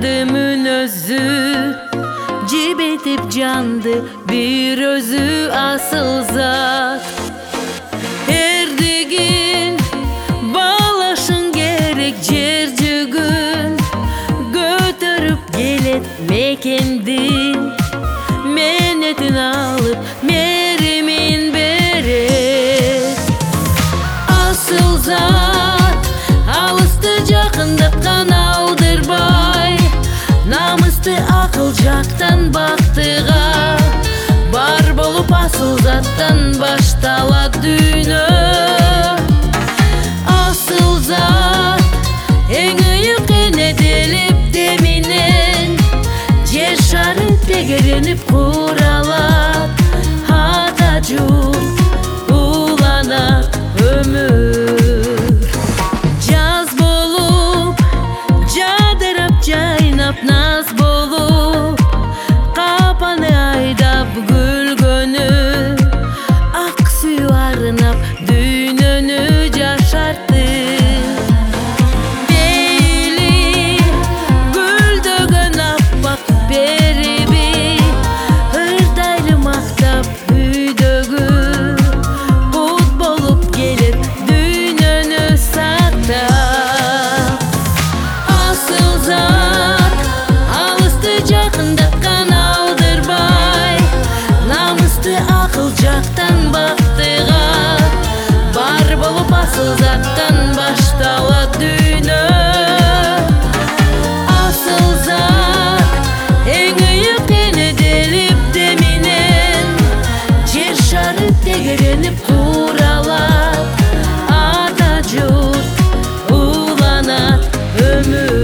жанды мүнөзү, жебетип жанды бир өзү асыл зат. Эрдигин балашың керек, жер жүгүн көтөрүп келет мекендин, менетин алып меримин берет. Асыл зат алысты жакындаткан алдырбай, намысты акыл жактан бактыга, бар болуп асыл заттан башталат дүйнө. Асыл зат эң ыйык энеделип деминен, жер шары тегеренип куралат, ата журт уланат өмүр. Жаз болуп жадырап жайнап, наз болуп капаны айдап күлгөнү, ак сүйүү арынап дүйнөнү жашартты. Бейли гүлдөгөн аппак бериби, ырдайлы мактап үйдөгү, бут болуп келет дүйнөнү сактап. Асыл зат алысты жакындаткан алдырбай, намысты акыл жактан бактыга, бар болуп асыл заттан башталат дүйнө. Асыл зат эң ыйык энеделип деминен, жер шары тегеренип куралат, ата журт уланат өмүр.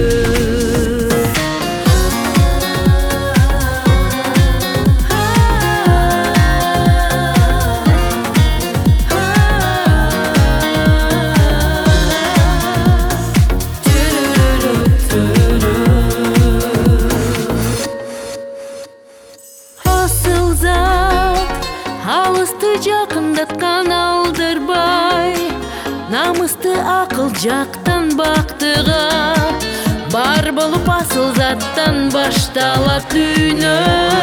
Асыл зат алысты жакындаткан алдырбай, намысты акыл жактан бактыга, бар болуп асыл заттан башталат дүйнө.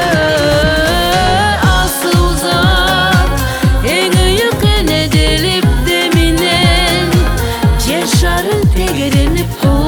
Асыл зат эң ыйык энеделип деминен, жер шары тегеренип